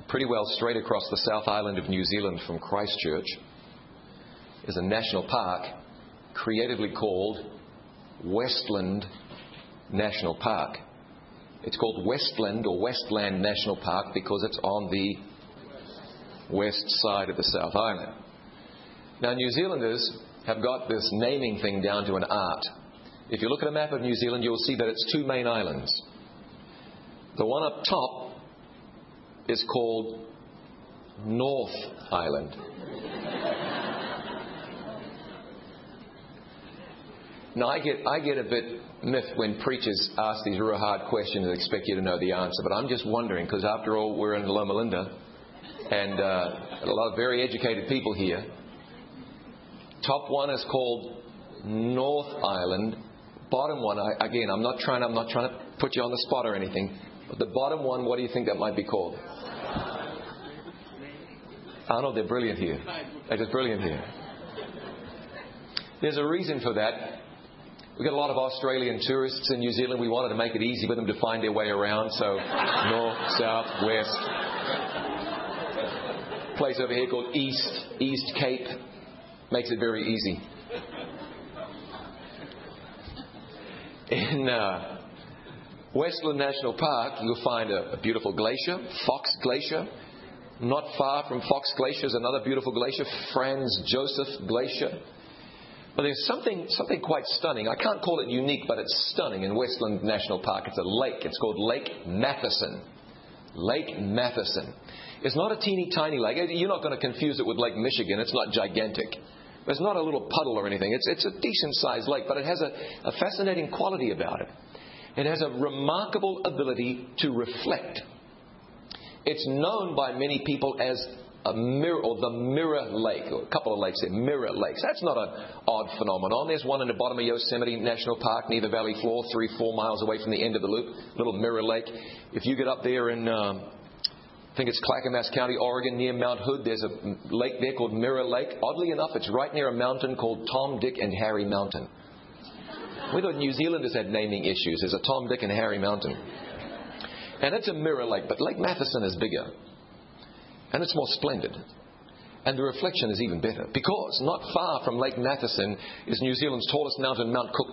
pretty well straight across the South Island of New Zealand from Christchurch, is a national park creatively called Westland National Park. It's called Westland or Westland National Park because it's on the west side of the South Island. Now, New Zealanders have got this naming thing down to an art. If you look at a map of New Zealand, you'll see that it's two main islands. The one up top is called North Island. Now, I get a bit miffed when preachers ask these real hard questions and expect you to know the answer. But I'm just wondering, because after all, we're in Loma Linda, and a lot of very educated people here. Top one is called North Island. Bottom one, I'm not trying to put you on the spot or anything. But the bottom one, what do you think that might be called? I know they're brilliant here. They're just brilliant here. There's a reason for that. We've got a lot of Australian tourists in New Zealand. We wanted to make it easy for them to find their way around. So north, south, west. Place over here called East Cape. Makes it very easy. In Westland National Park, you'll find a beautiful glacier, Fox Glacier. Not far from Fox Glacier is another beautiful glacier, Franz Josef Glacier. But there's something quite stunning. I can't call it unique, but it's stunning in Westland National Park. It's a lake. It's called Lake Matheson. Lake Matheson. It's not a teeny tiny lake. You're not going to confuse it with Lake Michigan. It's not gigantic. It's not a little puddle or anything. It's a decent-sized lake, but it has a fascinating quality about it. It has a remarkable ability to reflect. It's known by many people as a mirror, or the Mirror Lake, or a couple of lakes there, Mirror Lakes. That's not an odd phenomenon. There's one in the bottom of Yosemite National Park near the valley floor, 3-4 miles away from the end of the loop, little Mirror Lake. If you get up there in, I think it's Clackamas County, Oregon, near Mount Hood, there's a lake there called Mirror Lake. Oddly enough, it's right near a mountain called Tom, Dick, and Harry Mountain. We thought New Zealanders had naming issues. There's a Tom, Dick, and Harry Mountain. And it's a mirror lake, but Lake Matheson is bigger. And it's more splendid. And the reflection is even better. Because not far from Lake Matheson is New Zealand's tallest mountain, Mount Cook,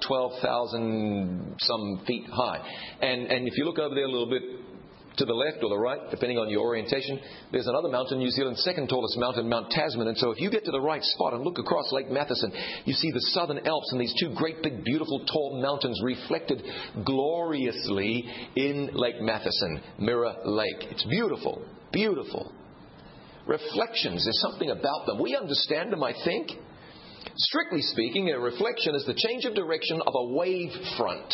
12,000 some feet high. And if you look over there a little bit to the left or the right, depending on your orientation, there's another mountain, New Zealand's second tallest mountain, Mount Tasman. And so if you get to the right spot and look across Lake Matheson, you see the Southern Alps and these two great big beautiful tall mountains reflected gloriously in Lake Matheson, Mirror Lake. It's beautiful, beautiful. Reflections, there's something about them. We understand them, I think. Strictly speaking, a reflection is the change of direction of a wave front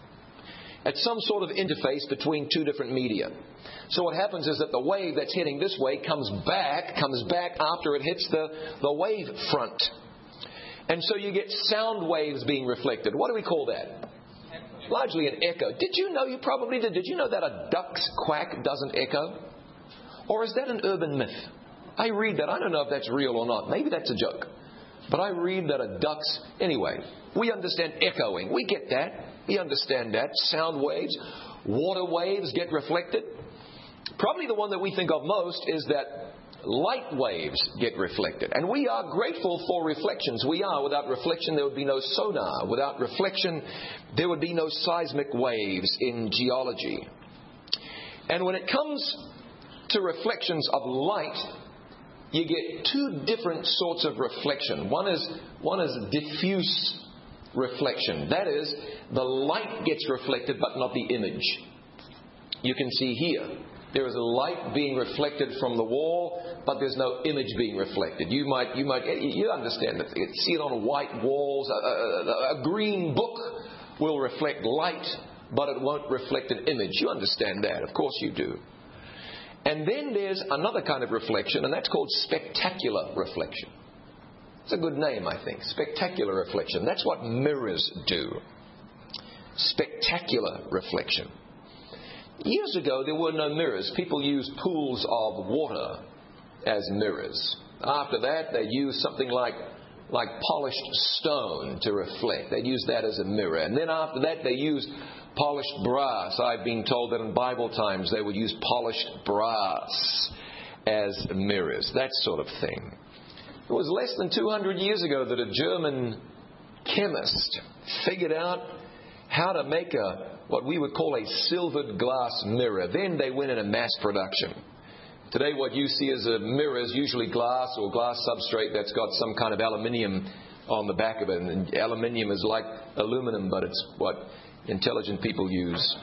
at some sort of interface between two different media. So what happens is that the wave that's heading this way comes back after it hits the wave front. And so you get sound waves being reflected. What do we call that? Largely an echo. Did you know, you probably did you know that a duck's quack doesn't echo? Or is that an urban myth? I read that. I don't know if that's real or not. Maybe that's a joke. But I read that a duck's... Anyway, we understand echoing. We get that. We understand that. Sound waves, water waves get reflected. Probably the one that we think of most is that light waves get reflected. And we are grateful for reflections. We are. Without reflection, there would be no sonar. Without reflection, there would be no seismic waves in geology. And when it comes to reflections of light, you get two different sorts of reflection. One is diffuse reflection. That is, the light gets reflected but not the image. You can see here, there is a light being reflected from the wall, but there's no image being reflected. You understand that. You see it on white walls. A green book will reflect light, but it won't reflect an image. You understand that. Of course you do. And then there's another kind of reflection, and that's called spectacular reflection. It's a good name, I think. Spectacular reflection. That's what mirrors do. Spectacular reflection. Years ago, there were no mirrors. People used pools of water as mirrors. After that, they used something like polished stone to reflect. They'd use that as a mirror. And then after that, they used polished brass. I've been told that in Bible times they would use polished brass as mirrors, that sort of thing. It was less than 200 years ago that a German chemist figured out how to make what we would call a silvered glass mirror. Then they went into mass production. Today what you see as a mirror is usually glass or glass substrate that's got some kind of aluminium on the back of it. And aluminium is like aluminum, but it's what intelligent people use.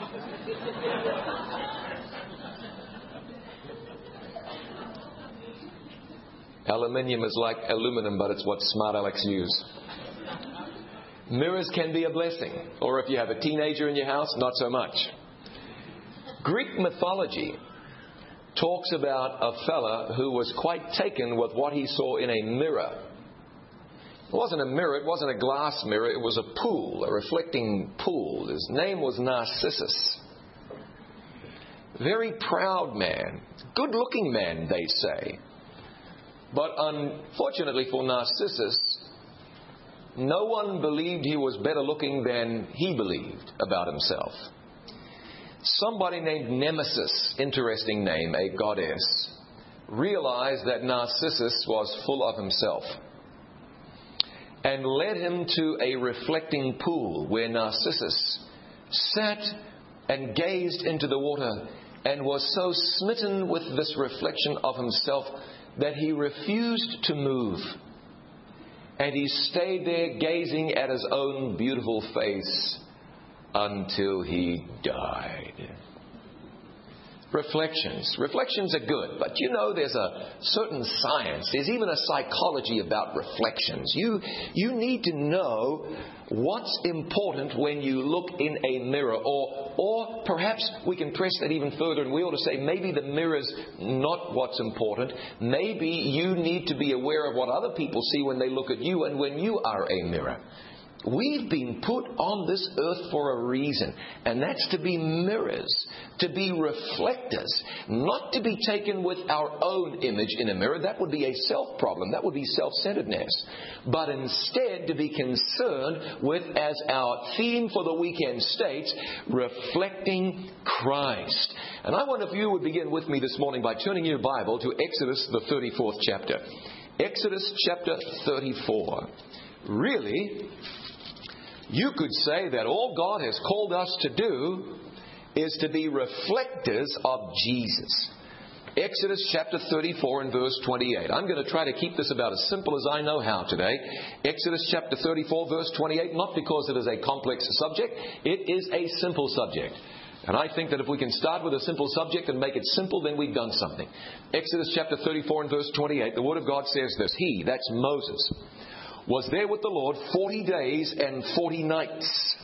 Aluminium is like aluminum, but it's what smart Alecks use. Mirrors can be a blessing. Or if you have a teenager in your house, not so much. Greek mythology talks about a fella who was quite taken with what he saw in a mirror. It wasn't a mirror, it wasn't a glass mirror, it was a pool, a reflecting pool. His name was Narcissus. Very proud man, good-looking man, they say. But unfortunately for Narcissus, no one believed he was better looking than he believed about himself. Somebody named Nemesis, interesting name, a goddess, realized that Narcissus was full of himself and led him to a reflecting pool where Narcissus sat and gazed into the water and was so smitten with this reflection of himself that he refused to move. And he stayed there gazing at his own beautiful face until he died. Reflections. Reflections are good, but you know there's a certain science. There's even a psychology about reflections. You need to know what's important when you look in a mirror. Or perhaps we can press that even further and we ought to say maybe the mirror's not what's important. Maybe you need to be aware of what other people see when they look at you and when you are a mirror. We've been put on this earth for a reason, and that's to be mirrors, to be reflectors, not to be taken with our own image in a mirror. That would be a self problem. That would be self-centeredness. But instead to be concerned with, as our theme for the weekend states, reflecting Christ. And I wonder if you would begin with me this morning by turning your Bible to Exodus, the 34th chapter. Exodus chapter 34. Really, you could say that all God has called us to do is to be reflectors of Jesus. Exodus chapter 34 and verse 28. I'm going to try to keep this about as simple as I know how today. Exodus chapter 34 verse 28, not because it is a complex subject, it is a simple subject. And I think that if we can start with a simple subject and make it simple, then we've done something. Exodus chapter 34 and verse 28, the Word of God says this. He, that's Moses, was there with the Lord 40 days and 40 nights.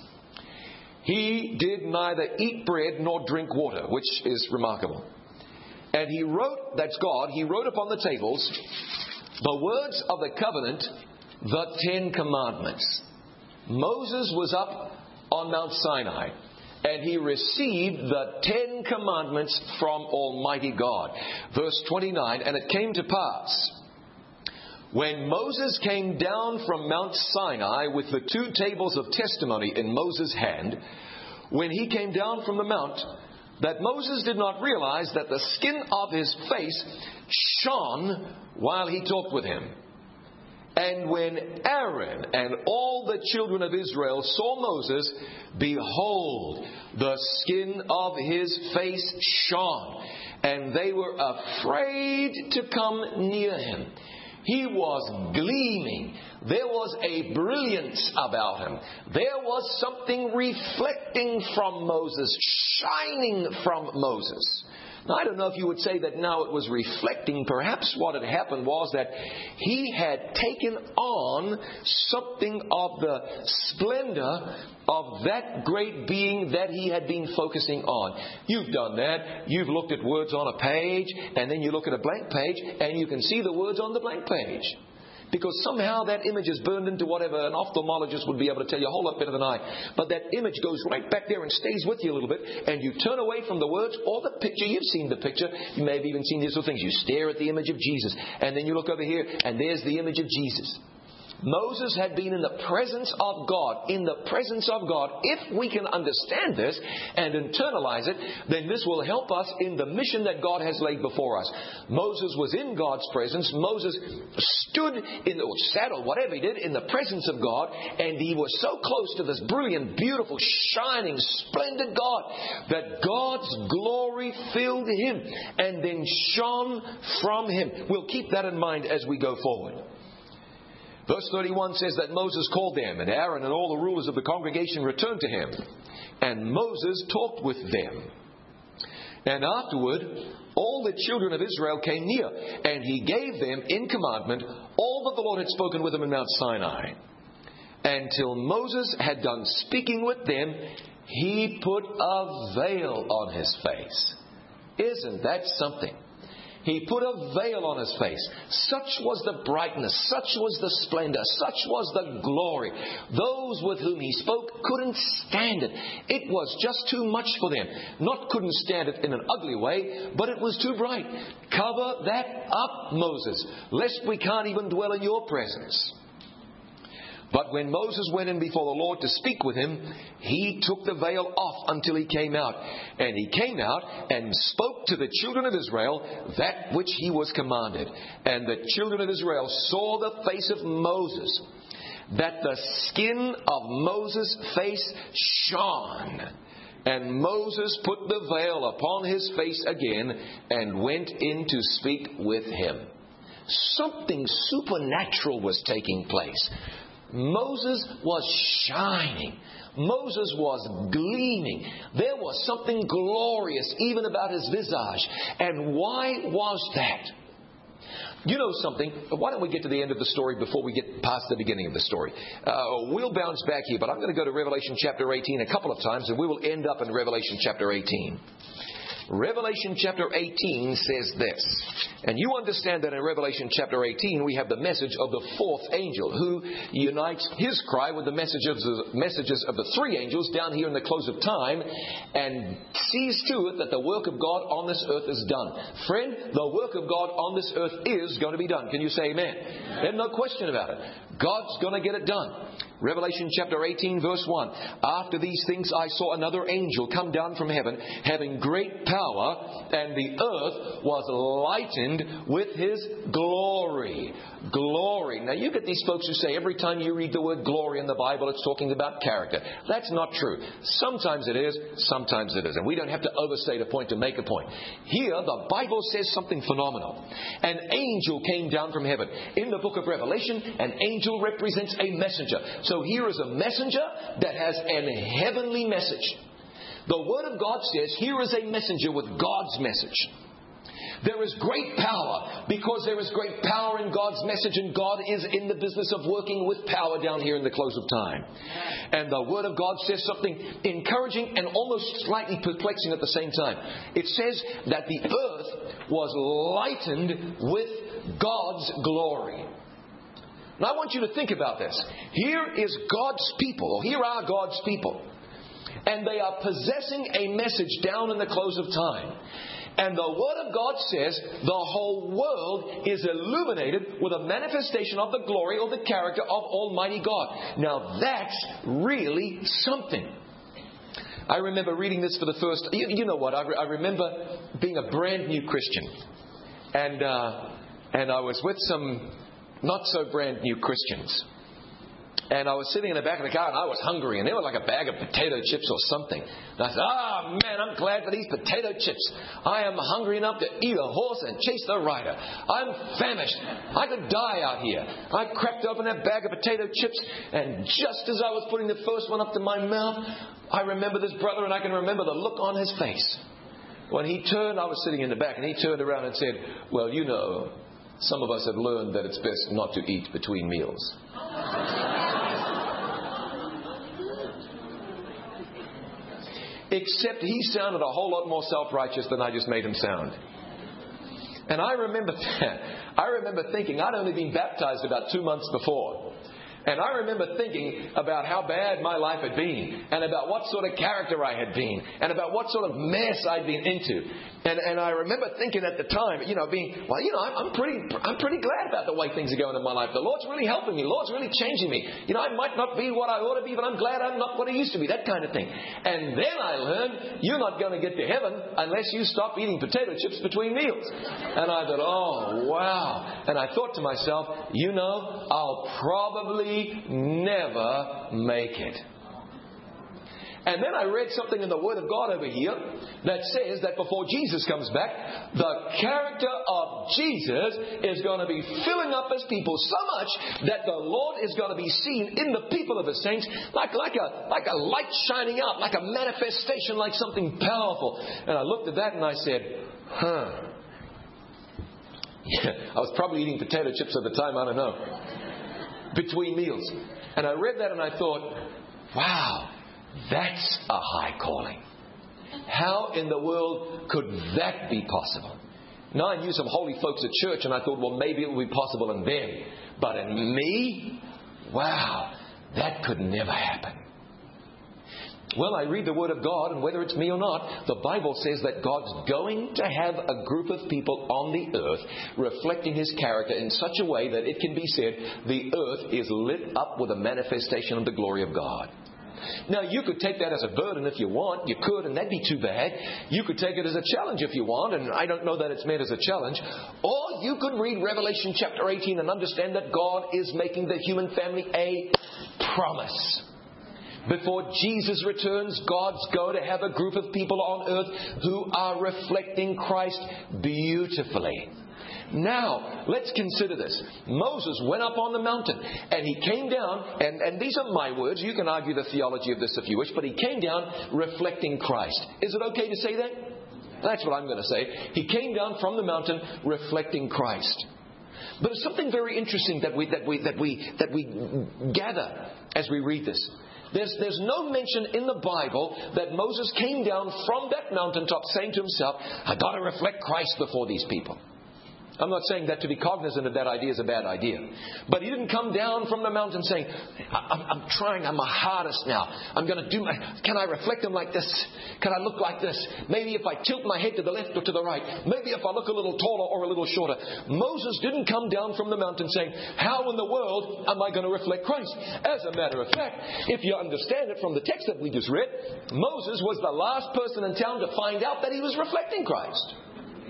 He did neither eat bread nor drink water, which is remarkable. And he wrote, that's God, he wrote upon the tables the words of the covenant, the 10 Commandments. Moses was up on Mount Sinai, and he received the 10 Commandments from Almighty God. Verse 29, and it came to pass, when Moses came down from Mount Sinai with the 2 tables of testimony in Moses' hand, when he came down from the mount, that Moses did not realize that the skin of his face shone while he talked with him. And when Aaron and all the children of Israel saw Moses, behold, the skin of his face shone, and they were afraid to come near him. He was gleaming. There was a brilliance about him. There was something reflecting from Moses, shining from Moses. Now, I don't know if you would say that now it was reflecting. Perhaps what had happened was that he had taken on something of the splendor of that great being that he had been focusing on. You've done that. You've looked at words on a page, and then you look at a blank page, and you can see the words on the blank page. Because somehow that image is burned into whatever an ophthalmologist would be able to tell you a whole lot better than I. But that image goes right back there and stays with you a little bit. And you turn away from the words or the picture. You've seen the picture. You may have even seen these little things. You stare at the image of Jesus. And then you look over here and there's the image of Jesus. Moses had been in the presence of God. In the presence of God. If we can understand this and internalize it, then this will help us in the mission that God has laid before us. Moses was in God's presence. Moses stood or sat or whatever he did in the presence of God, and he was so close to this brilliant, beautiful, shining, splendid God that God's glory filled him and then shone from him. We'll keep that in mind as we go forward. Verse 31 says that Moses called them, and Aaron and all the rulers of the congregation returned to him. And Moses talked with them. And afterward, all the children of Israel came near, and he gave them in commandment all that the Lord had spoken with him in Mount Sinai. Until Moses had done speaking with them, he put a veil on his face. Isn't that something? He put a veil on his face. Such was the brightness, such was the splendor, such was the glory. Those with whom he spoke couldn't stand it. It was just too much for them. Not couldn't stand it in an ugly way, but it was too bright. Cover that up, Moses, lest we can't even dwell in your presence. But when Moses went in before the Lord to speak with him, he took the veil off until he came out. And he came out and spoke to the children of Israel that which he was commanded. And the children of Israel saw the face of Moses, that the skin of Moses' face shone. And Moses put the veil upon his face again and went in to speak with him. Something supernatural was taking place. Moses was shining. Moses was gleaming. There was something glorious even about his visage. And why was that? You know something? Why don't we get to the end of the story before we get past the beginning of the story? We'll bounce back here, but I'm going to go to Revelation chapter 18 a couple of times, and we will end up in Revelation chapter 18. Revelation chapter 18 says this, and you understand that in Revelation chapter 18 we have the message of the fourth angel who unites his cry with the messages of the three angels down here in the close of time and sees to it that the work of God on this earth is done. Friend, the work of God on this earth is going to be done. Can you say amen? There's no question about it. God's going to get it done. Revelation chapter 18 verse 1. After these things I saw another angel come down from heaven, having great power, and the earth was lightened with his glory. Glory. Now you get these folks who say every time you read the word glory in the Bible it's talking about character. That's not true. Sometimes it is, sometimes it isn't. We don't have to overstate a point to make a point. Here the Bible says something phenomenal. An angel came down from heaven. In the book of Revelation, an angel represents a messenger. So here is a messenger that has a heavenly message. The Word of God says here is a messenger with God's message. There is great power because there is great power in God's message, and God is in the business of working with power down here in the close of time. And the Word of God says something encouraging and almost slightly perplexing at the same time. It says that the earth was lightened with God's glory. Now I want you to think about this. Here is God's people, or here are God's people. And they are possessing a message down in the close of time. And the Word of God says the whole world is illuminated with a manifestation of the glory or the character of Almighty God. Now that's really something. I remember reading this for the first... You know what? I remember being a brand new Christian. And I was with some not so brand new Christians. And I was sitting in the back of the car and I was hungry, and they were like a bag of potato chips or something. And I said, man, I'm glad for these potato chips. I am hungry enough to eat a horse and chase the rider. I'm famished. I could die out here. I cracked open that bag of potato chips, and just as I was putting the first one up to my mouth, I remember this brother, and I can remember the look on his face. When he turned, I was sitting in the back, and he turned around and said, well, you know, some of us have learned that it's best not to eat between meals. Except he sounded a whole lot more self-righteous than I just made him sound. And I remember thinking, I'd only been baptized about 2 months before. And I remember thinking about how bad my life had been, and about what sort of character I had been, and about what sort of mess I'd been into. And I remember thinking at the time, I'm pretty glad about the way things are going in my life. The Lord's really helping me. The Lord's really changing me. I might not be what I ought to be, but I'm glad I'm not what I used to be. That kind of thing. And then I learned you're not going to get to heaven unless you stop eating potato chips between meals. And I thought, oh, wow. And I thought to myself, I'll probably never make it. And then I read something in the Word of God over here that says that before Jesus comes back, the character of Jesus is going to be filling up His people so much that the Lord is going to be seen in the people of His saints like a light shining out, like a manifestation, like something powerful. And I looked at that and I said, Yeah, I was probably eating potato chips at the time, I don't know, between meals. And I read that and I thought, wow, that's a high calling. How in the world could that be possible? Now, I knew some holy folks at church and I thought, well, maybe it would be possible in them. But in me, wow, that could never happen. Well, I read the Word of God, and whether it's me or not, the Bible says that God's going to have a group of people on the earth reflecting His character in such a way that it can be said the earth is lit up with a manifestation of the glory of God. Now, you could take that as a burden if you want. You could, and that'd be too bad. You could take it as a challenge if you want, and I don't know that it's meant as a challenge. Or you could read Revelation chapter 18 and understand that God is making the human family a promise. Before Jesus returns, God's going to have a group of people on earth who are reflecting Christ beautifully. Now, let's consider this. Moses went up on the mountain and he came down, and these are my words. You can argue the theology of this if you wish, but he came down reflecting Christ. Is it okay to say that? That's what I'm going to say. He came down from the mountain reflecting Christ. But there's something very interesting that we gather as we read this. There's no mention in the Bible that Moses came down from that mountaintop saying to himself, I've got to reflect Christ before these people. I'm not saying that to be cognizant of that idea is a bad idea. But he didn't come down from the mountain saying, I'm trying, I'm my hardest now. I'm going to do can I reflect him like this? Can I look like this? Maybe if I tilt my head to the left or to the right. Maybe if I look a little taller or a little shorter. Moses didn't come down from the mountain saying, how in the world am I going to reflect Christ? As a matter of fact, if you understand it from the text that we just read, Moses was the last person in town to find out that he was reflecting Christ.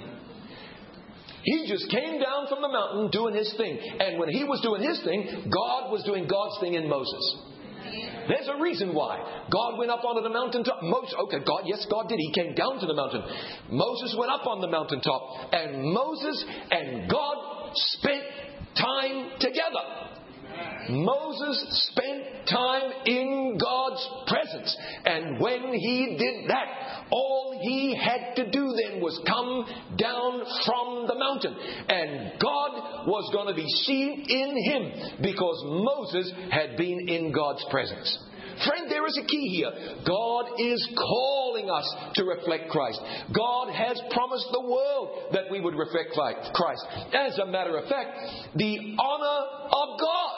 He just came down from the mountain doing his thing. And when he was doing his thing, God was doing God's thing in Moses. There's a reason why. God went up onto the mountaintop. God did. He came down to the mountain. Moses went up on the mountaintop. And Moses and God spent time together. Moses spent time in God's presence. And when he did that, all he had to do then was come down from the mountain. And God was going to be seen in him because Moses had been in God's presence. Friend, there is a key here. God is calling us to reflect Christ. God has promised the world that we would reflect Christ. As a matter of fact, the honor of God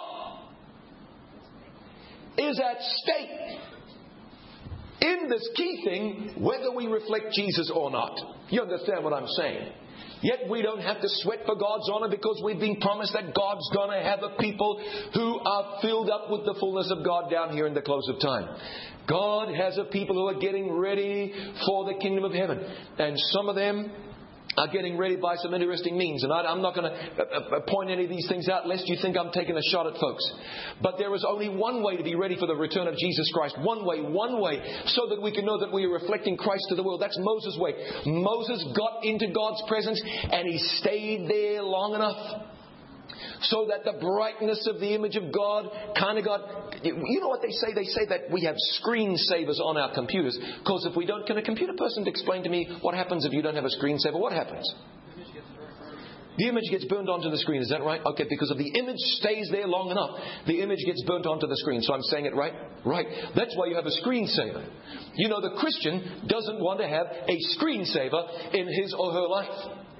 is at stake in this key thing, whether we reflect Jesus or not. You understand what I'm saying? Yet we don't have to sweat for God's honor because we've been promised that God's going to have a people who are filled up with the fullness of God down here in the close of time. God has a people who are getting ready for the kingdom of heaven. And some of them are getting ready by some interesting means. And I'm not going to point any of these things out lest you think I'm taking a shot at folks. But there is only one way to be ready for the return of Jesus Christ. One way, so that we can know that we are reflecting Christ to the world. That's Moses' way. Moses got into God's presence and he stayed there long enough so that the brightness of the image of God kind of got... You know what they say? They say that we have screensavers on our computers. Because if we don't... Can a computer person explain to me what happens if you don't have a screensaver? What happens? The image gets burned onto the screen. Is that right? Okay, because if the image stays there long enough, the image gets burnt onto the screen. So I'm saying it right? Right. That's why you have a screensaver. You know, the Christian doesn't want to have a screensaver in his or her life.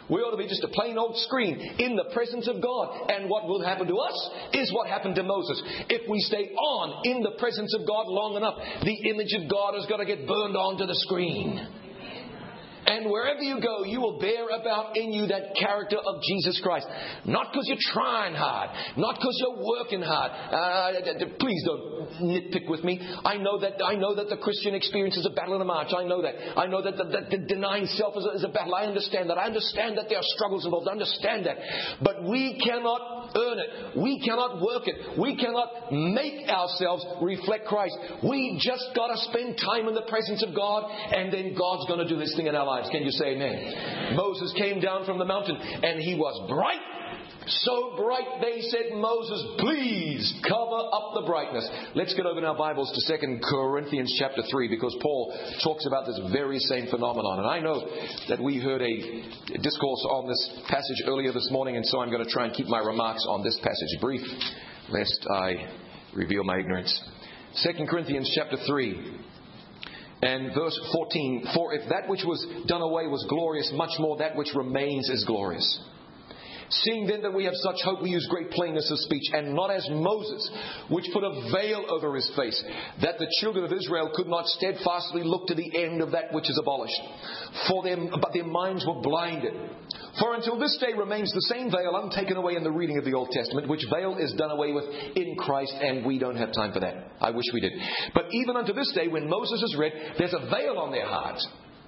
We ought to be just a plain old screen in the presence of God. And what will happen to us is what happened to Moses. If we stay on in the presence of God long enough, the image of God is going to get burned onto the screen. And wherever you go, you will bear about in you that character of Jesus Christ. Not because you're trying hard. Not because you're working hard. Please don't nitpick with me. I know that the Christian experience is a battle and a march. I know that. I know that the denying self is a battle. I understand that. I understand that there are struggles involved. I understand that. But we cannot earn it. We cannot work it. We cannot make ourselves reflect Christ. We just got to spend time in the presence of God, and then God's going to do His thing in our lives. Can you say amen? Moses came down from the mountain and he was bright. So bright they said, Moses, please cover up the brightness. Let's get over in our Bibles to 2 Corinthians chapter 3, because Paul talks about this very same phenomenon. And I know that we heard a discourse on this passage earlier this morning, and so I'm going to try and keep my remarks on this passage brief, lest I reveal my ignorance. 2 Corinthians chapter 3. And verse 14, for if that which was done away was glorious, much more that which remains is glorious. Seeing then that we have such hope, we use great plainness of speech, and not as Moses, which put a veil over his face, that the children of Israel could not steadfastly look to the end of that which is abolished. But their minds were blinded. For until this day remains the same veil untaken away in the reading of the Old Testament, which veil is done away with in Christ, and we don't have time for that. I wish we did. But even unto this day, when Moses is read, there's a veil on their hearts.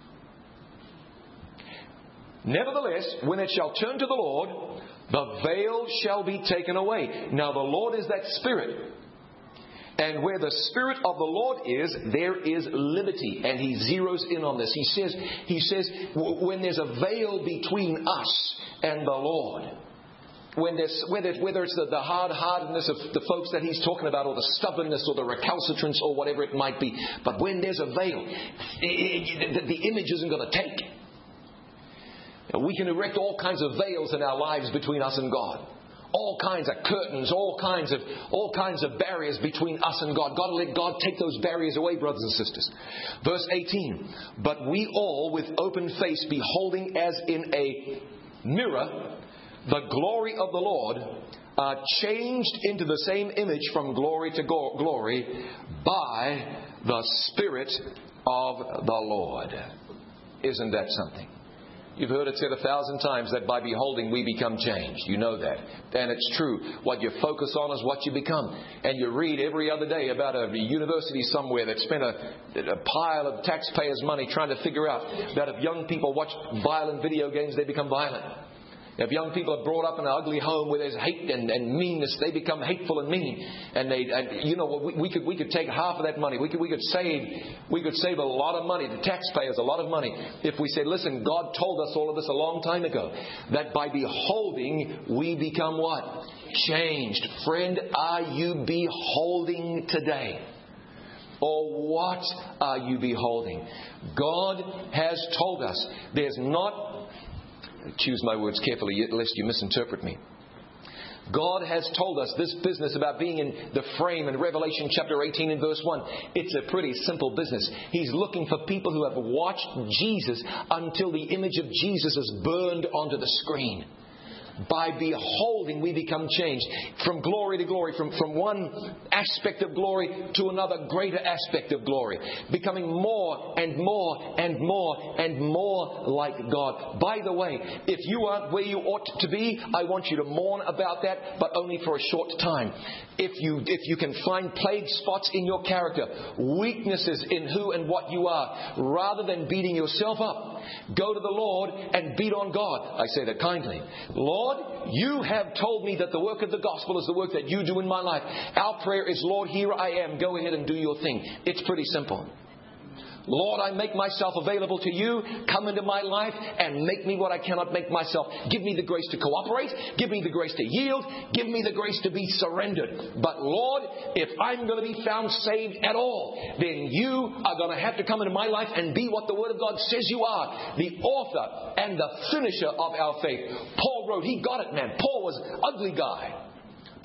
Nevertheless, when it shall turn to the Lord, the veil shall be taken away. Now the Lord is that Spirit. And where the Spirit of the Lord is, there is liberty. And he zeroes in on this. He says, when there's a veil between us and the Lord, whether it's the hard-heartedness of the folks that he's talking about, or the stubbornness, or the recalcitrance, or whatever it might be, but when there's a veil, the image isn't going to take. We can erect all kinds of veils in our lives between us and God. All kinds of curtains, all kinds of barriers between us and God. Got to let God take those barriers away, brothers and sisters. Verse 18. But we all, with open face, beholding as in a mirror the glory of the Lord, are changed into the same image from glory to glory by the Spirit of the Lord. Isn't that something? You've heard it said 1,000 times that by beholding we become changed. You know that. And it's true. What you focus on is what you become. And you read every other day about a university somewhere that spent a pile of taxpayers' money trying to figure out that if young people watch violent video games, they become violent. If young people are brought up in an ugly home where there's hate and meanness, they become hateful and mean. And we could take half of that money. We could save a lot of money, the taxpayers a lot of money, if we said, listen, God told us all of this a long time ago, that by beholding we become what? Changed. Friend, are you beholding today? Or what are you beholding? God has told us there's not... Choose my words carefully, lest you misinterpret me. God has told us this business about being in the frame in Revelation chapter 18 and verse 1. It's a pretty simple business. He's looking for people who have watched Jesus until the image of Jesus is burned onto the screen. By beholding, we become changed from glory to glory, from one aspect of glory to another greater aspect of glory, becoming more and more and more and more like God. By the way, if you aren't where you ought to be, I want you to mourn about that, but only for a short time. If you can find plague spots in your character, weaknesses in who and what you are, rather than beating yourself up, go to the Lord and beat on God. I say that kindly. Lord, you have told me that the work of the gospel is the work that you do in my life. Our prayer is, Lord, here I am. Go ahead and do your thing. It's pretty simple. Lord, I make myself available to you. Come into my life and make me what I cannot make myself. Give me the grace to cooperate. Give me the grace to yield. Give me the grace to be surrendered. But Lord, if I'm going to be found saved at all, then you are going to have to come into my life and be what the Word of God says you are. The author and the finisher of our faith. Paul wrote, he got it, man. Paul was an ugly guy.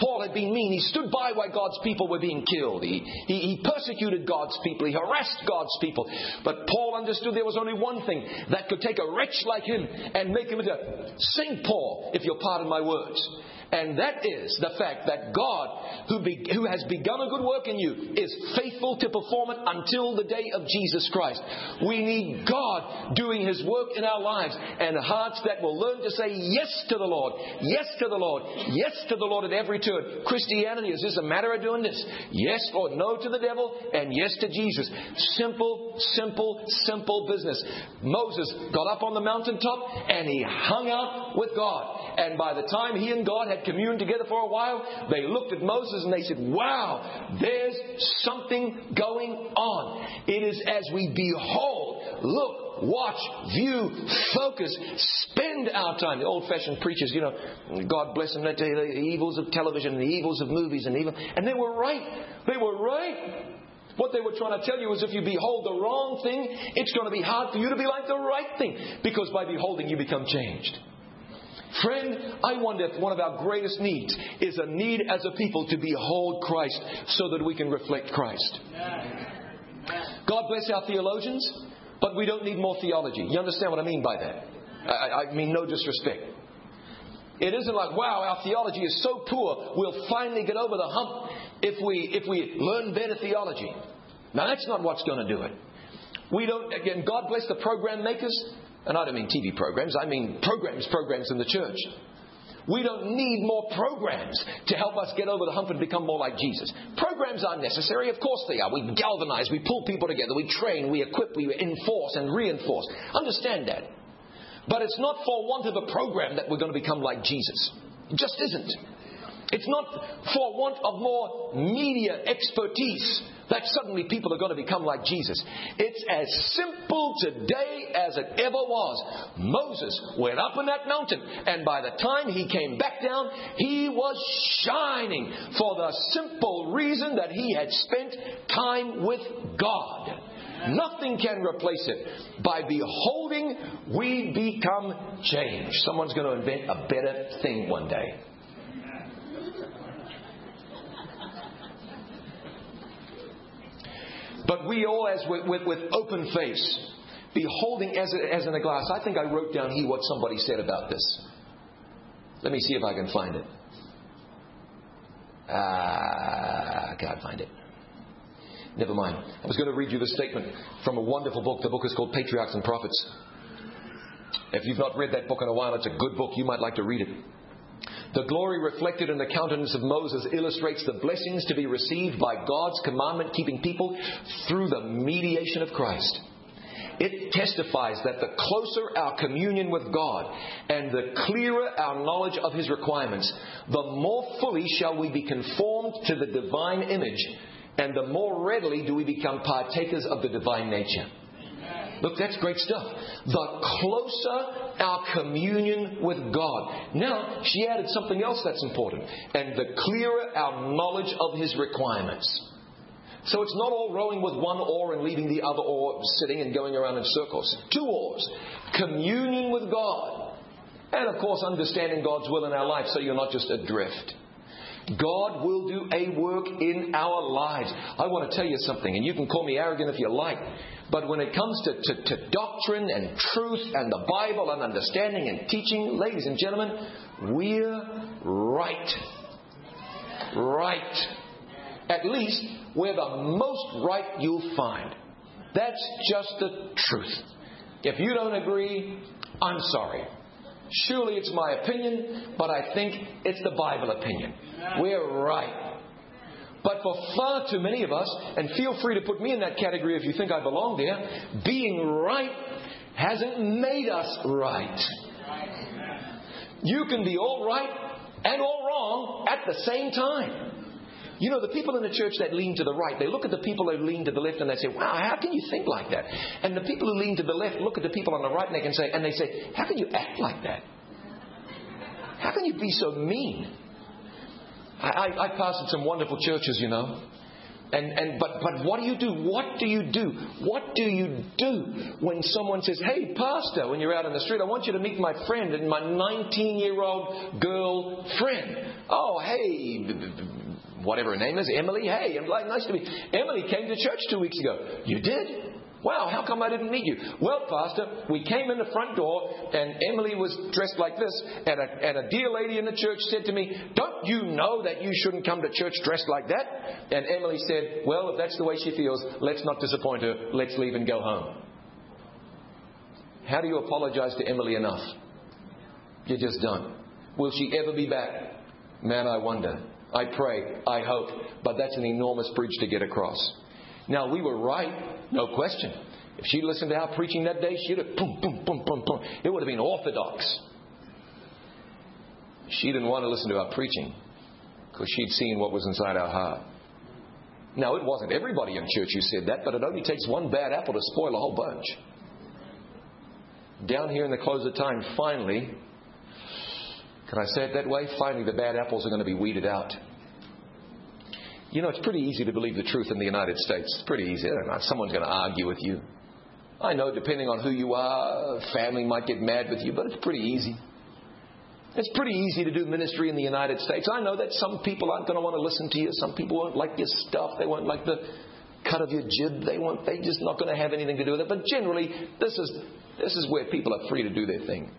Paul had been mean. He stood by while God's people were being killed. He persecuted God's people. He harassed God's people. But Paul understood there was only one thing that could take a wretch like him and make him into Saint Paul, if you'll pardon my words. And that is the fact that God, who has begun a good work in you, is faithful to perform it until the day of Jesus Christ. We need God doing His work in our lives, and hearts that will learn to say yes to the Lord, yes to the Lord, yes to the Lord at every turn. Christianity is just a matter of doing this. Yes or no to the devil, and yes to Jesus. Simple, simple, simple business. Moses got up on the mountaintop and he hung out with God. And by the time he and God had communed together for a while, they looked at Moses and they said, wow, there's something going on. It is as we behold, look, watch, view, focus, spend our time. The old-fashioned preachers, God bless them, they tell you the evils of television and the evils of movies and evil. And they were right. They were right. What they were trying to tell you is if you behold the wrong thing, it's going to be hard for you to be like the right thing. Because by beholding, you become changed. Friend, I wonder if one of our greatest needs is a need as a people to behold Christ so that we can reflect Christ. God bless our theologians, but we don't need more theology. You understand what I mean by that? I mean no disrespect. It isn't like, wow, our theology is so poor, we'll finally get over the hump if we learn better theology. Now, that's not what's going to do it. We don't, again, God bless the program makers. And I don't mean TV programs. I mean programs in the church. We don't need more programs to help us get over the hump and become more like Jesus. Programs are necessary. Of course they are. We galvanize. We pull people together. We train. We equip. We enforce and reinforce. Understand that. But it's not for want of a program that we're going to become like Jesus. It just isn't. It's not for want of more media expertise that suddenly people are going to become like Jesus. It's as simple today as it ever was. Moses went up on that mountain, and by the time he came back down, he was shining for the simple reason that he had spent time with God. Nothing can replace it. By beholding, we become changed. Someone's going to invent a better thing one day. But we all, as with open face, beholding as in a glass. I think I wrote down here what somebody said about this. Let me see if I can find it. I can't find it. Never mind. I was going to read you the statement from a wonderful book. The book is called Patriarchs and Prophets. If you've not read that book in a while, it's a good book. You might like to read it. The glory reflected in the countenance of Moses illustrates the blessings to be received by God's commandment-keeping people through the mediation of Christ. It testifies that the closer our communion with God and the clearer our knowledge of His requirements, the more fully shall we be conformed to the divine image, and the more readily do we become partakers of the divine nature. Look, that's great stuff. The closer our communion with God. Now, she added something else that's important. And the clearer our knowledge of His requirements. So it's not all rowing with one oar and leaving the other oar sitting and going around in circles. 2 oars. Communion with God. And of course, understanding God's will in our life so you're not just adrift. God will do a work in our lives. I want to tell you something, and you can call me arrogant if you like, but when it comes to doctrine and truth and the Bible and understanding and teaching, ladies and gentlemen, we're right. Right. At least we're the most right you'll find. That's just the truth. If you don't agree, I'm sorry. Surely it's my opinion, but I think it's the Bible opinion. We're right. But for far too many of us, and feel free to put me in that category if you think I belong there, being right hasn't made us right. You can be all right and all wrong at the same time. You know, the people in the church that lean to the right, they look at the people who lean to the left and they say, wow, how can you think like that? And the people who lean to the left look at the people on the right and they say, how can you act like that? How can you be so mean? I pastored some wonderful churches, you know. But what do you do? What do you do? What do you do when someone says, "Hey, Pastor," when you're out on the street, "I want you to meet my friend and my 19-year-old girl friend." "Oh, hey, whatever her name is, Emily. Hey, nice to meet you. Emily came to church 2 weeks ago." "You did? Wow, how come I didn't meet you?" "Well, Pastor, we came in the front door and Emily was dressed like this, and a dear lady in the church said to me, 'Don't you know that you shouldn't come to church dressed like that?' And Emily said, 'Well, if that's the way she feels, let's not disappoint her. Let's leave and go home.'" How do you apologize to Emily enough? You just don't. Will she ever be back? Man, I wonder. I pray. I hope. But that's an enormous bridge to get across. Now, we were right, no question. If she'd listened to our preaching that day, she'd have boom, boom, boom, boom, boom. It would have been orthodox. She didn't want to listen to our preaching because she'd seen what was inside our heart. Now, it wasn't everybody in church who said that, but it only takes one bad apple to spoil a whole bunch. Down here in the close of time, finally, can I say it that way? Finally, the bad apples are going to be weeded out. You know, it's pretty easy to believe the truth in the United States. It's pretty easy. Someone's going to argue with you. I know, depending on who you are, family might get mad with you, but it's pretty easy. It's pretty easy to do ministry in the United States. I know that some people aren't going to want to listen to you. Some people won't like your stuff. They won't like the cut of your jib. They're just not going to have anything to do with it. But generally, this is where people are free to do their thing.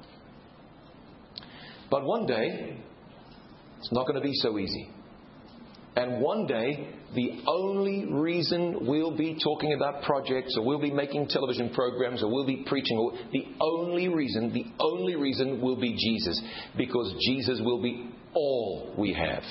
But one day, it's not going to be so easy. And one day, the only reason we'll be talking about projects, or we'll be making television programs, or we'll be preaching, or the only reason will be Jesus. Because Jesus will be all we have.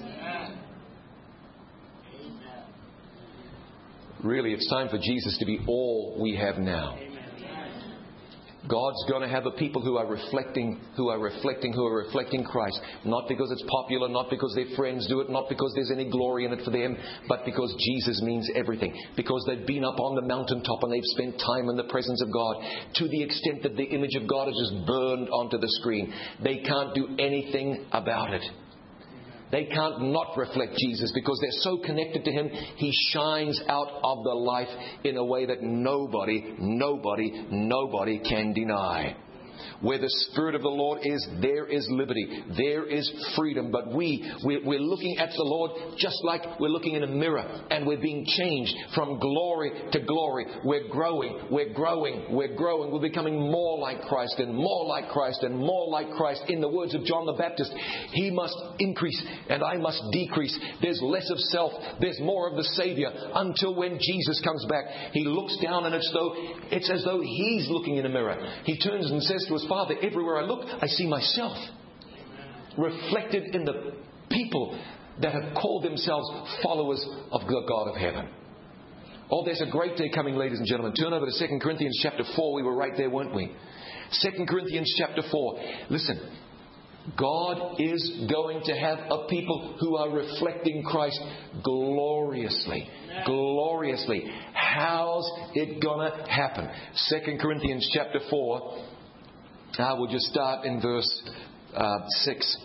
Really, it's time for Jesus to be all we have now. God's going to have a people who are reflecting Christ. Not because it's popular, not because their friends do it, not because there's any glory in it for them, but because Jesus means everything. Because they've been up on the mountaintop and they've spent time in the presence of God to the extent that the image of God is just burned onto the screen. They can't do anything about it. They can't not reflect Jesus because they're so connected to Him. He shines out of the life in a way that nobody can deny. Where the Spirit of the Lord is, there is liberty. There is freedom. But we're looking at the Lord just like we're looking in a mirror. And we're being changed from glory to glory. We're growing. We're becoming more like Christ and more like Christ and more like Christ. In the words of John the Baptist, He must increase and I must decrease. There's less of self. There's more of the Savior. Until when Jesus comes back, He looks down and it's as though He's looking in a mirror. He turns and says to His Father, everywhere I look, I see myself reflected in the people that have called themselves followers of the God of heaven. Oh, there's a great day coming, ladies and gentlemen. Turn over to 2 Corinthians chapter 4. We were right there, weren't we? 2 Corinthians chapter 4. Listen, God is going to have a people who are reflecting Christ gloriously. Gloriously. How's it going to happen? 2 Corinthians chapter 4. We'll just start in verse 6.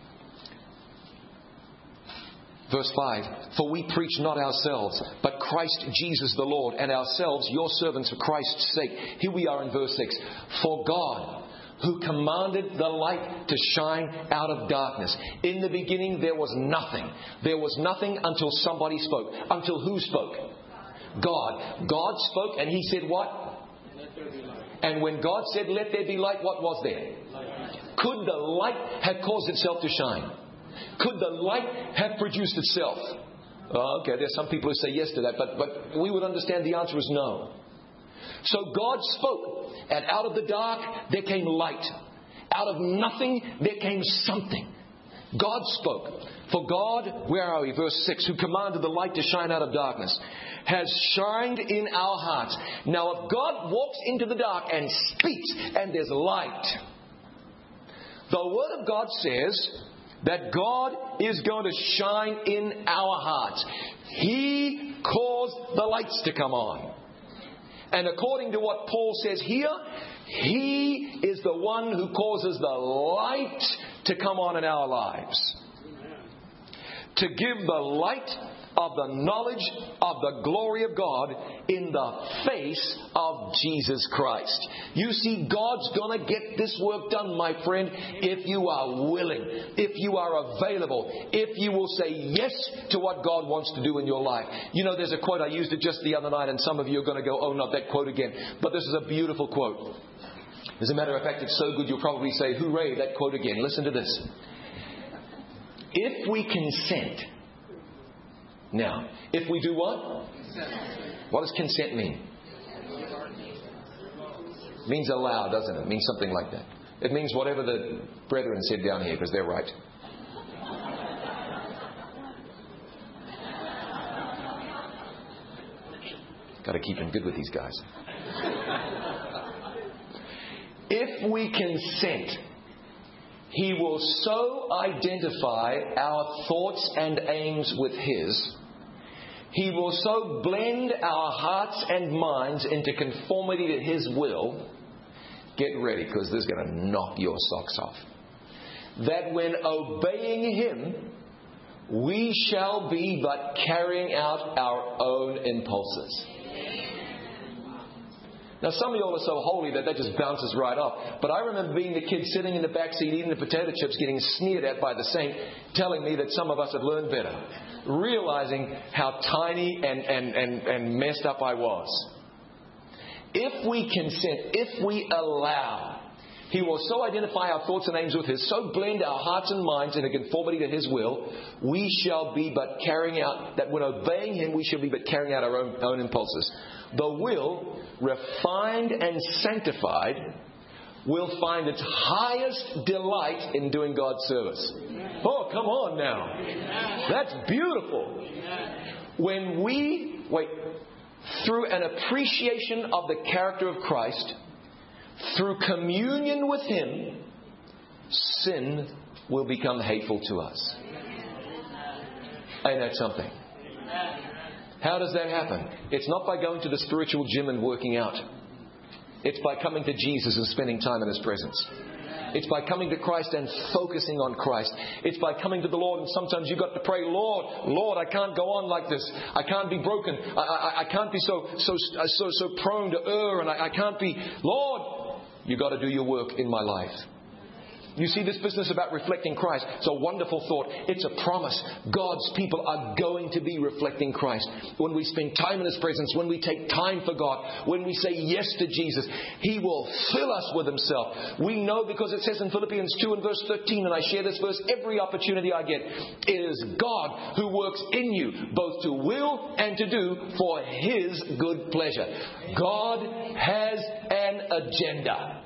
Verse 5. For we preach not ourselves, but Christ Jesus the Lord, and ourselves your servants for Christ's sake. Here we are in verse 6. For God, who commanded the light to shine out of darkness. In the beginning there was nothing. There was nothing until somebody spoke. Until who spoke? God. God spoke and He said what? And when God said, let there be light, what was there? Could the light have caused itself to shine? Could the light have produced itself? Okay, there's some people who say yes to that, but we would understand the answer is no. So God spoke, and out of the dark there came light. Out of nothing there came something. God spoke. For God, where are we? Verse 6, who commanded the light to shine out of darkness, has shined in our hearts. Now if God walks into the dark and speaks and there's light, the Word of God says that God is going to shine in our hearts. He caused the lights to come on. And according to what Paul says here, He is the one who causes the light to come on in our lives. To give the light of the knowledge of the glory of God in the face of Jesus Christ. You see, God's going to get this work done, my friend, if you are willing, if you are available, if you will say yes to what God wants to do in your life. You know, there's a quote, I used it just the other night, and some of you are going to go, oh, not that quote again. But this is a beautiful quote. As a matter of fact, it's so good you'll probably say, hooray, that quote again. Listen to this. If we consent. Now, if we do what? What does consent mean? It means allow, doesn't it? It means something like that. It means whatever the brethren said down here, because they're right. Got to keep in good with these guys. If we consent, He will so identify our thoughts and aims with His. He will so blend our hearts and minds into conformity to His will. Get ready, because this is going to knock your socks off. That when obeying Him, we shall be but carrying out our own impulses. Now, some of you all are so holy that just bounces right off. But I remember being the kid sitting in the back seat eating the potato chips, getting sneered at by the saint, telling me that some of us have learned better. Realizing how tiny and messed up I was. If we consent, if we allow, He will so identify our thoughts and aims with His, so blend our hearts and minds into conformity to His will, we shall be but carrying out, that when obeying Him, we shall be but carrying out our own impulses. The will, refined and sanctified, will find its highest delight in doing God's service. Oh, come on now. That's beautiful. When we, through an appreciation of the character of Christ, through communion with Him, sin will become hateful to us. Ain't that something? How does that happen? It's not by going to the spiritual gym and working out. It's by coming to Jesus and spending time in His presence. It's by coming to Christ and focusing on Christ. It's by coming to the Lord, and sometimes you've got to pray, Lord, I can't go on like this. I can't be broken. I can't be so prone to err, and I can't be. Lord, you've got to do your work in my life. You see, this business about reflecting Christ, it's a wonderful thought. It's a promise. God's people are going to be reflecting Christ. When we spend time in His presence, when we take time for God, when we say yes to Jesus, He will fill us with Himself. We know because it says in Philippians 2 and verse 13, and I share this verse every opportunity I get, it is God who works in you, both to will and to do for His good pleasure. God has an agenda.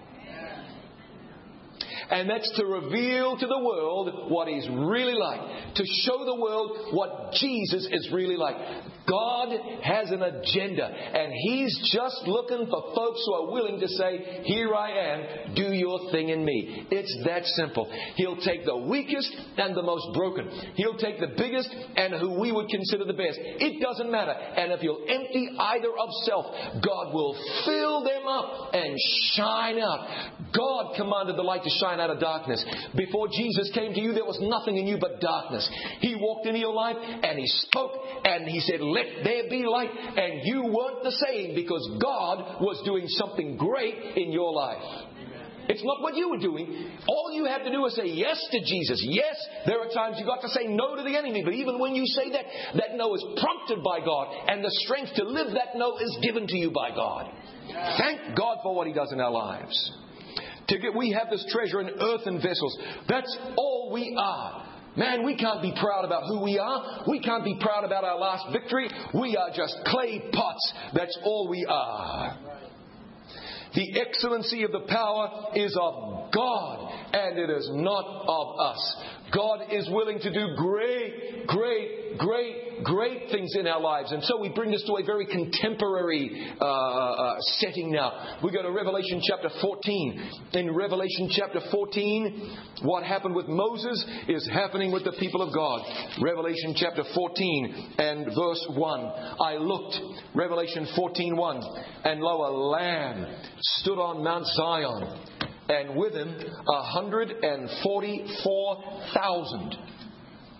And that's to reveal to the world what He's really like. To show the world what Jesus is really like. God has an agenda. And He's just looking for folks who are willing to say, here I am, do your thing in me. It's that simple. He'll take the weakest and the most broken. He'll take the biggest and who we would consider the best. It doesn't matter. And if you'll empty either of self, God will fill them up and shine out. God commanded the light to shine out of darkness. Before Jesus came to you, there was nothing in you but darkness. He walked into your life and He spoke and He said, let there be light. And you weren't the same because God was doing something great in your life. It's not what you were doing. All you have to do is say yes to Jesus. Yes, there are times you've got to say no to the enemy. But even when you say that, that no is prompted by God. And the strength to live that no is given to you by God. Thank God for what He does in our lives. We have this treasure in earthen vessels. That's all we are. Man, we can't be proud about who we are. We can't be proud about our last victory. We are just clay pots. That's all we are. The excellency of the power is of God, and it is not of us. God is willing to do great things in our lives. And so we bring this to a very contemporary setting now. We go to Revelation chapter 14. In Revelation chapter 14, what happened with Moses is happening with the people of God. Revelation chapter 14 and verse 1. I looked, Revelation 14:1, and lo, a lamb stood on Mount Zion, and with him 144,000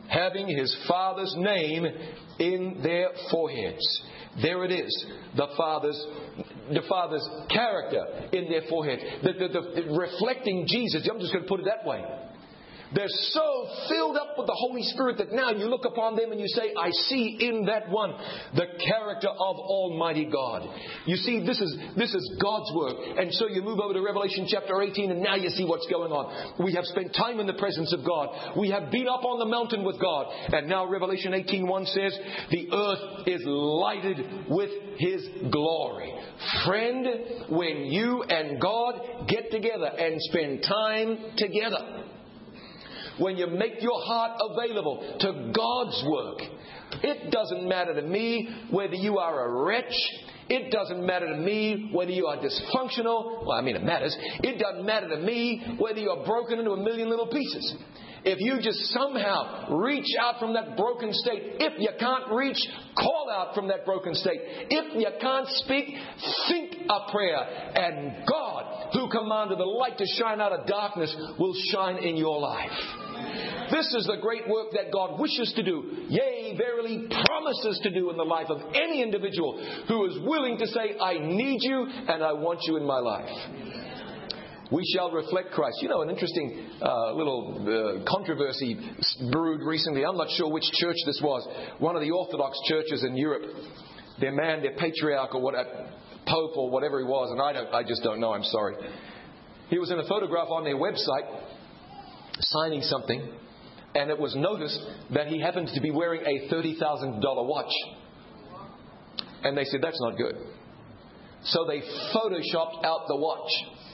having His Father's name in their foreheads. There it is. The Father's character in their forehead. The reflecting Jesus. I'm just going to put it that way. They're so filled up with the Holy Spirit that now you look upon them and you say, I see in that one the character of Almighty God. You see, this is God's work. And so you move over to Revelation chapter 18 and now you see what's going on. We have spent time in the presence of God. We have been up on the mountain with God. And now Revelation 18:1 says, the earth is lighted with His glory. Friend, when you and God get together and spend time together, when you make your heart available to God's work, it doesn't matter to me whether you are a wretch. It doesn't matter to me whether you are dysfunctional. Well, I mean, it matters. It doesn't matter to me whether you are broken into a million little pieces. If you just somehow reach out from that broken state, if you can't reach, call out from that broken state. If you can't speak, think a prayer. And God, who commanded the light to shine out of darkness, will shine in your life. This is the great work that God wishes to do, yea, verily promises to do in the life of any individual who is willing to say, I need you and I want you in my life. We shall reflect Christ. You know, an interesting little controversy brewed recently. I'm not sure which church this was. One of the Orthodox churches in Europe. Their patriarch or pope or whatever he was, and I just don't know, I'm sorry. He was in a photograph on their website signing something, and it was noticed that he happened to be wearing a $30,000 watch. And they said, that's not good. So they photoshopped out the watch.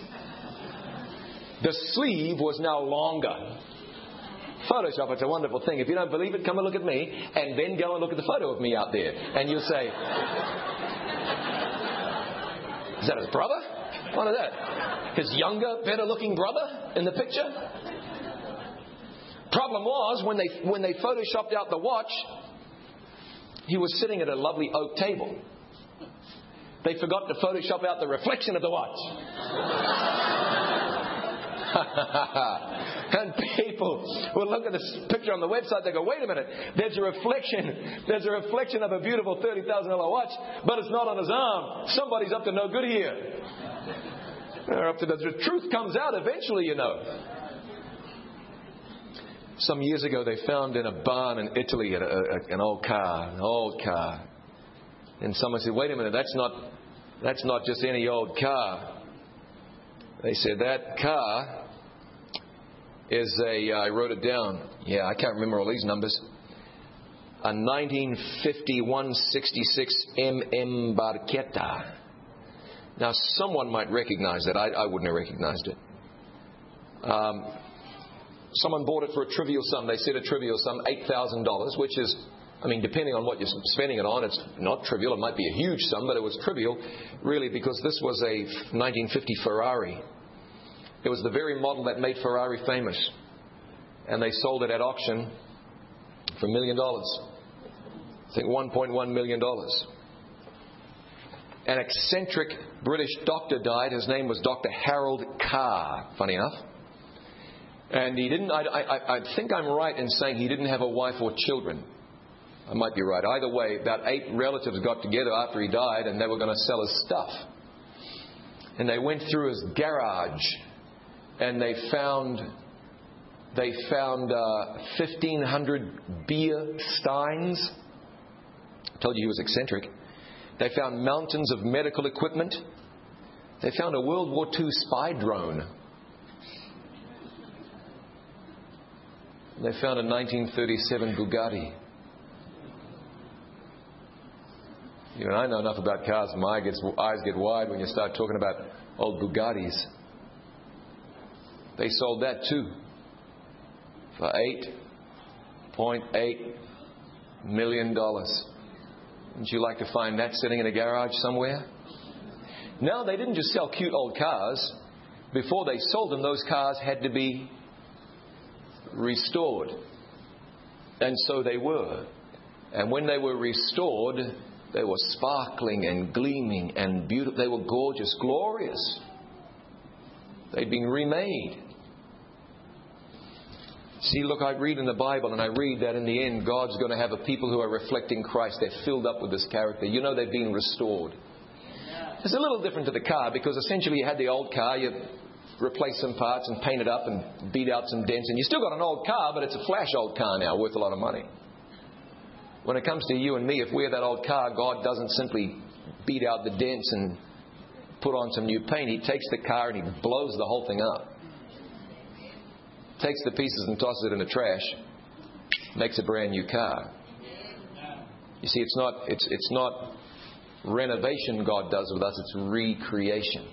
The sleeve was now longer. Photoshop, it's a wonderful thing. If you don't believe it, come and look at me, and then go and look at the photo of me out there. And you'll say, is that his brother? What is that? His younger, better-looking brother in the picture? Problem was, when they photoshopped out the watch, he was sitting at a lovely oak table. They forgot to photoshop out the reflection of the watch. And people will look at this picture on the website, they go, wait a minute, there's a reflection of a beautiful $30,000 watch, but it's not on his arm. Somebody's up to no good here. They're up to the truth comes out eventually, you know. Some years ago, they found in a barn in Italy an old car. And someone said, wait a minute, that's not just any old car. They said, that car is I wrote it down. Yeah, I can't remember all these numbers. A 1950 166 MM Barchetta. Now, someone might recognize that. I wouldn't have recognized it. Someone bought it for a trivial sum. They said a trivial sum, $8,000, which is, I mean, depending on what you're spending it on, it's not trivial. It might be a huge sum, but it was trivial, really, because this was a 1950 Ferrari. It was the very model that made Ferrari famous. And they sold it at auction for $1 million. I think $1.1 million. An eccentric British doctor died. His name was Dr. Harold Carr, funny enough. And he didn't, I think I'm right in saying he didn't have a wife or children. I might be right. Either way, about 8 relatives got together after he died and they were going to sell his stuff. And they went through his garage and they found 1,500 beer steins. I told you he was eccentric. They found mountains of medical equipment. They found a World War II spy drone. They found a 1937 Bugatti. You know, I know enough about cars. My eyes get wide when you start talking about old Bugattis. They sold that too for $8.8 million. Wouldn't you like to find that sitting in a garage somewhere? No, they didn't just sell cute old cars. Before they sold them, those cars had to be restored. And so they were. And when they were restored, they were sparkling and gleaming and beautiful. They were gorgeous, glorious. They'd been remade. See, look, I read in the Bible and I read that in the end, God's going to have a people who are reflecting Christ. They're filled up with this character. You know, they've been restored. It's a little different to the car because essentially you had the old car, you replaced some parts and painted up and beat out some dents. And you still got an old car, but it's a flash old car now worth a lot of money. When it comes to you and me, if we're that old car, God doesn't simply beat out the dents and put on some new paint. He takes the car and He blows the whole thing up. Takes the pieces and tosses it in the trash. Makes a brand new car. You see, it's not renovation God does with us. It's recreation.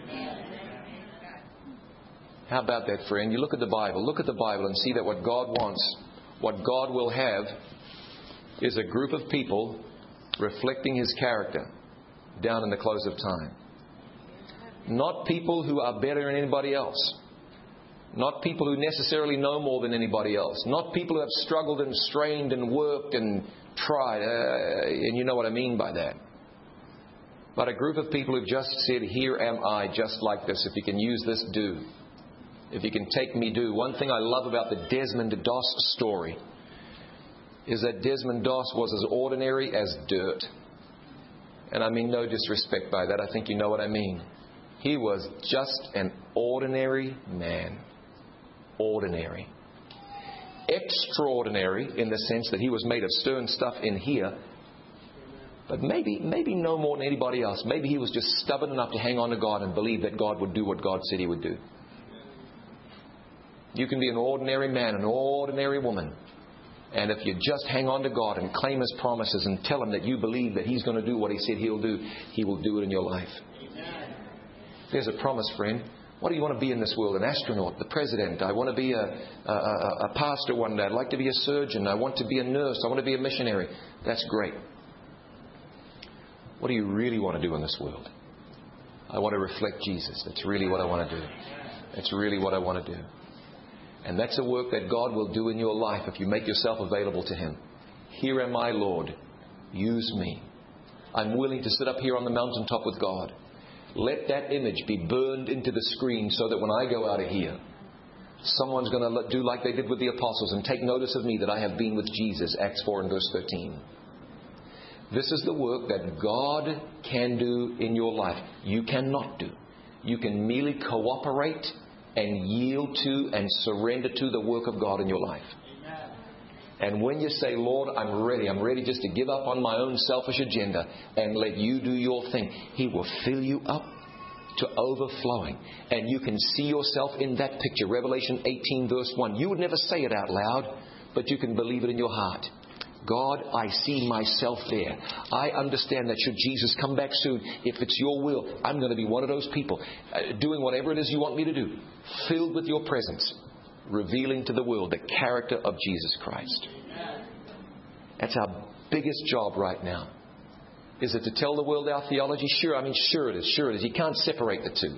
How about that, friend? You look at the Bible. Look at the Bible and see that what God wants, what God will have, is a group of people reflecting His character down in the close of time. Not people who are better than anybody else. Not people who necessarily know more than anybody else. Not people who have struggled and strained and worked and tried. And you know what I mean by that. But a group of people who've just said, here am I, just like this. If you can use this, do. If you can take me, do. One thing I love about the Desmond Doss story is that Desmond Doss was as ordinary as dirt. And I mean no disrespect by that. I think you know what I mean. He was just an ordinary man. Ordinary. Extraordinary in the sense that he was made of stern stuff in here. But maybe no more than anybody else. Maybe he was just stubborn enough to hang on to God and believe that God would do what God said He would do. You can be an ordinary man, an ordinary woman. And if you just hang on to God and claim His promises and tell Him that you believe that He's going to do what He said He'll do, He will do it in your life. There's a promise, friend. What do you want to be in this world? An astronaut, the president. I want to be a pastor one day. I'd like to be a surgeon. I want to be a nurse. I want to be a missionary. That's great. What do you really want to do in this world? I want to reflect Jesus. That's really what I want to do. That's really what I want to do. And that's a work that God will do in your life if you make yourself available to Him. Here am I, Lord. Use me. I'm willing to sit up here on the mountaintop with God. Let that image be burned into the screen so that when I go out of here, someone's going to do like they did with the apostles and take notice of me that I have been with Jesus. Acts 4 and verse 13. This is the work that God can do in your life. You cannot do. You can merely cooperate and yield to and surrender to the work of God in your life. And when you say, Lord, I'm ready just to give up on my own selfish agenda and let you do your thing, He will fill you up to overflowing. And you can see yourself in that picture. Revelation 18 verse 1. You would never say it out loud, but you can believe it in your heart. God, I see myself there. I understand that should Jesus come back soon, if it's your will, I'm going to be one of those people doing whatever it is you want me to do, filled with your presence, revealing to the world the character of Jesus Christ. That's our biggest job right now. Is it to tell the world our theology? Sure it is. You can't separate the two.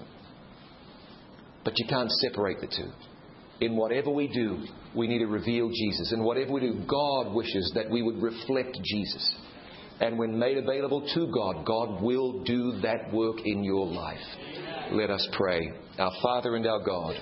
But you can't separate the two. In whatever we do, we need to reveal Jesus. In whatever we do, God wishes that we would reflect Jesus. And when made available to God, God will do that work in your life. Let us pray. Our Father and our God,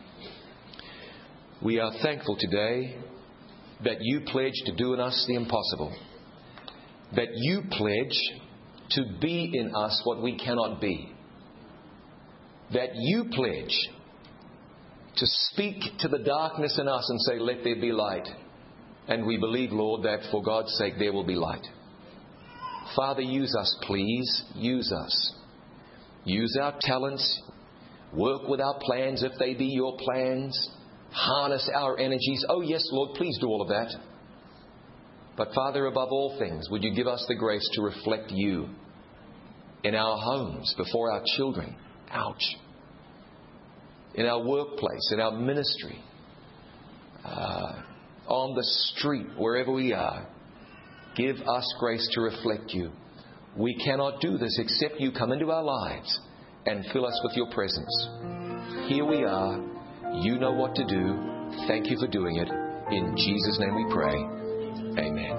we are thankful today that you pledge to do in us the impossible. That you pledge to be in us what we cannot be. That you pledge to speak to the darkness in us and say, let there be light. And we believe, Lord, that for God's sake there will be light. Father, use us, please. Use us. Use our talents. Work with our plans if they be your plans. Harness our energies. Oh, yes, Lord, please do all of that. But Father, above all things, would you give us the grace to reflect you in our homes, before our children. Ouch. In our workplace, in our ministry, on the street, wherever we are. Give us grace to reflect you. We cannot do this except you come into our lives and fill us with your presence. Here we are. You know what to do. Thank you for doing it. In Jesus' name we pray. Amen.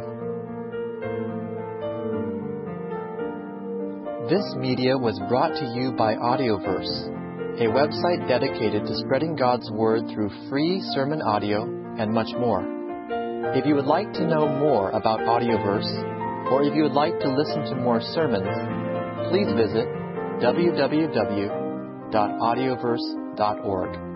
This media was brought to you by Audioverse, a website dedicated to spreading God's Word through free sermon audio and much more. If you would like to know more about Audioverse, or if you would like to listen to more sermons, please visit www.audioverse.org.